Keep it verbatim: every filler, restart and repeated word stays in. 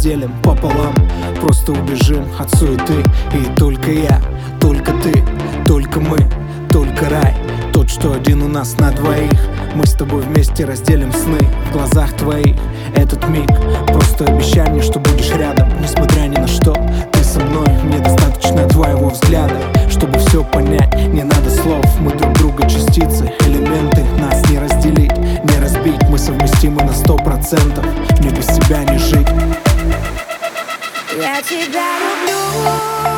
разделим пополам. Просто убежим от суеты. И только я, только ты, только мы, только рай, тот, что один у нас на двоих. Мы с тобой вместе разделим сны в глазах твоих. Этот миг, просто обещай мне, что будешь рядом, несмотря ни на что. Ты со мной, мне достаточно твоего взгляда, чтобы все понять, не надо слов. Мы друг друга частицы, элементы, нас не разделить, не разбить. Мы совместимы на сто процентов, мне без тебя не жить. Я тебя люблю.